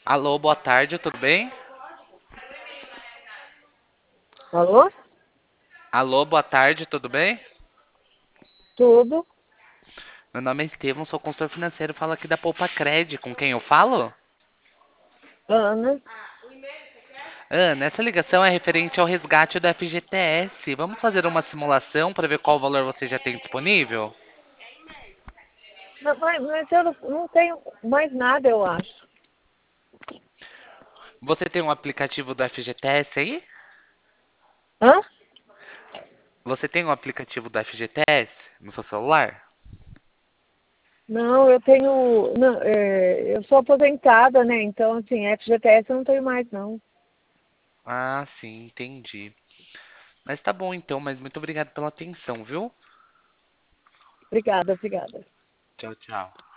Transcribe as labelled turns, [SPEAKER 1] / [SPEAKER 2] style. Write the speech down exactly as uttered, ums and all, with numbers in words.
[SPEAKER 1] Alô, boa tarde, tudo bem?
[SPEAKER 2] Alô?
[SPEAKER 1] Alô, boa tarde, tudo bem?
[SPEAKER 2] Tudo?
[SPEAKER 1] Meu nome é Estevão, sou consultor financeiro, falo aqui da Poupa Cred. Com quem eu falo?
[SPEAKER 2] Ana?
[SPEAKER 1] Ah, nessa ligação é referente ao resgate do F G T S. Vamos fazer uma simulação para ver qual valor você já tem disponível?
[SPEAKER 2] Mas, mas mas eu não, não tenho mais nada, eu acho.
[SPEAKER 1] Você tem um aplicativo do F G T S aí?
[SPEAKER 2] Hã?
[SPEAKER 1] Você tem um aplicativo do F G T S no seu celular?
[SPEAKER 2] Não, eu tenho. Não, é, eu sou aposentada, né? Então, assim, F G T S eu não tenho mais, não.
[SPEAKER 1] Ah, sim, entendi. Mas tá bom então, mas muito obrigado pela atenção, viu?
[SPEAKER 2] Obrigada, obrigada.
[SPEAKER 1] Tchau, tchau.